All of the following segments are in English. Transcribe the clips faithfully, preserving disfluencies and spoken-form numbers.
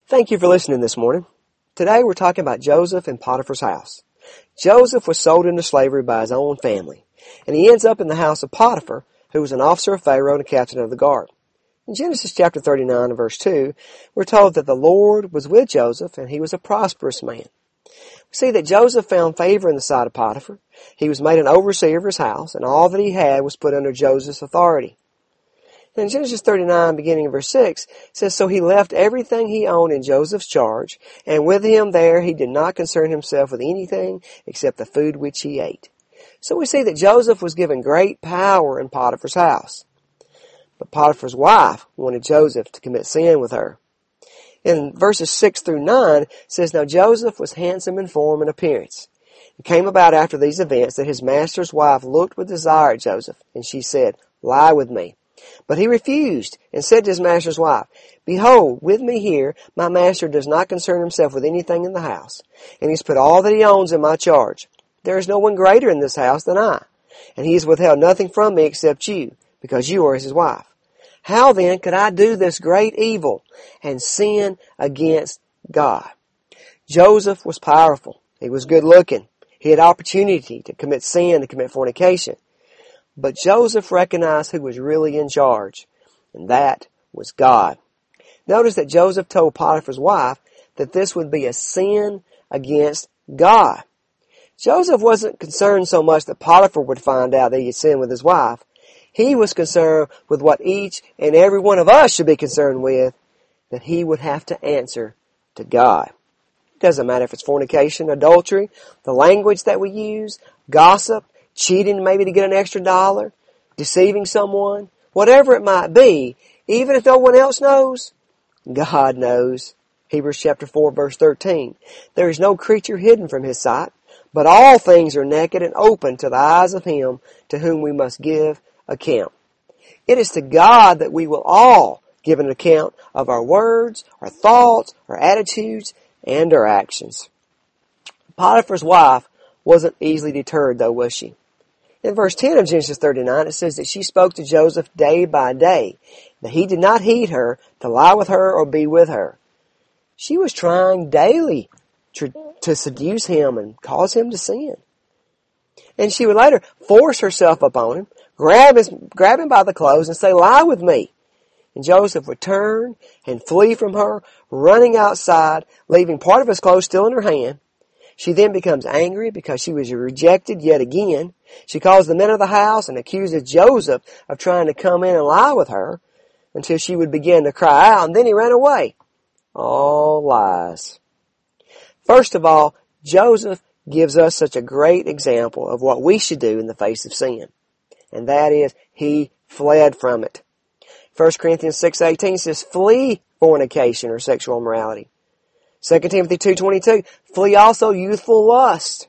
Thank you for listening this morning. Today we're talking about Joseph in Potiphar's house. Joseph was sold into slavery by his own family, and he ends up in the house of Potiphar, who was an officer of Pharaoh and a captain of the guard. In Genesis chapter thirty-nine and verse two, we're told that the Lord was with Joseph, and he was a prosperous man. We see that Joseph found favor in the sight of Potiphar. He was made an overseer of his house, and all that he had was put under Joseph's authority. In Genesis thirty-nine, beginning in verse six, it says, So he left everything he owned in Joseph's charge, and with him there he did not concern himself with anything except the food which he ate. So we see that Joseph was given great power in Potiphar's house. But Potiphar's wife wanted Joseph to commit sin with her. In verses six through nine, it says, Now Joseph was handsome in form and appearance. It came about after these events that his master's wife looked with desire at Joseph, and she said, Lie with me. But he refused, and said to his master's wife, Behold, with me here, my master does not concern himself with anything in the house, and he has put all that he owns in my charge. There is no one greater in this house than I, and he has withheld nothing from me except you, because you are his wife. How then could I do this great evil and sin against God? Joseph was powerful. He was good looking. He had opportunity to commit sin, to commit fornication. But Joseph recognized who was really in charge, and that was God. Notice that Joseph told Potiphar's wife that this would be a sin against God. Joseph wasn't concerned so much that Potiphar would find out that he had sinned with his wife. He was concerned with what each and every one of us should be concerned with, that he would have to answer to God. It doesn't matter if it's fornication, adultery, the language that we use, gossip, cheating maybe to get an extra dollar, deceiving someone, whatever it might be, even if no one else knows, God knows. Hebrews chapter four verse thirteen. There is no creature hidden from his sight, but all things are naked and open to the eyes of him to whom we must give account. It is to God that we will all give an account of our words, our thoughts, our attitudes, and our actions. Potiphar's wife wasn't easily deterred though, was she? In verse ten of Genesis thirty-nine, it says that she spoke to Joseph day by day, that he did not heed her to lie with her or be with her. She was trying daily to, to seduce him and cause him to sin. And she would later force herself upon him, grab, his, grab him by the clothes and say, Lie with me. And Joseph would turn and flee from her, running outside, leaving part of his clothes still in her hand. She then becomes angry because she was rejected yet again. She calls the men of the house and accuses Joseph of trying to come in and lie with her until she would begin to cry out, and then he ran away. All lies. First of all, Joseph gives us such a great example of what we should do in the face of sin. And that is, he fled from it. First Corinthians six eighteen says, Flee fornication or sexual immorality. Second Timothy two twenty-two, Flee also youthful lust.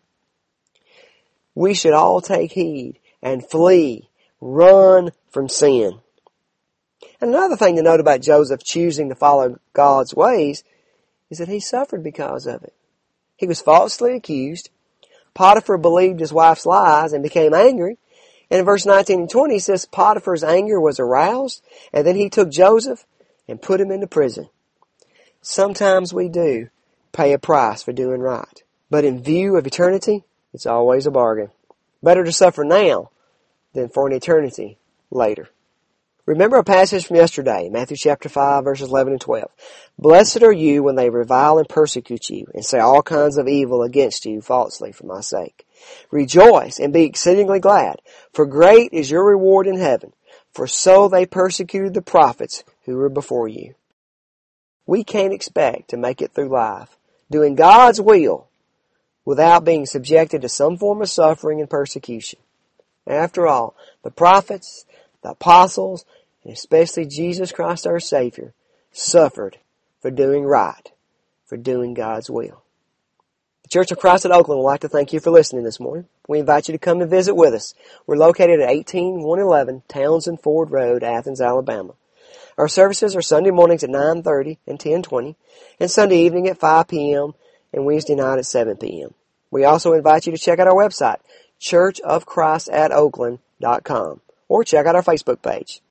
We should all take heed and flee, run from sin. And another thing to note about Joseph choosing to follow God's ways is that he suffered because of it. He was falsely accused. Potiphar believed his wife's lies and became angry. And in verse nineteen and twenty it says Potiphar's anger was aroused, and then he took Joseph and put him into prison. Sometimes we do pay a price for doing right. But in view of eternity, it's always a bargain. Better to suffer now than for an eternity later. Remember a passage from yesterday, Matthew chapter five, verses eleven and twelve. Blessed are you when they revile and persecute you, and say all kinds of evil against you falsely for my sake. Rejoice and be exceedingly glad, for great is your reward in heaven, for so they persecuted the prophets who were before you. We can't expect to make it through life doing God's will without being subjected to some form of suffering and persecution. After all, the prophets, the apostles, and especially Jesus Christ our Savior, suffered for doing right, for doing God's will. The Church of Christ at Oakland would like to thank you for listening this morning. We invite you to come and visit with us. We're located at eighteen one eleven Townsend Ford Road, Athens, Alabama. Our services are Sunday mornings at nine thirty and ten twenty, and Sunday evening at five p.m. and Wednesday night at seven p.m. We also invite you to check out our website, church of christ at oakland dot com, or check out our Facebook page.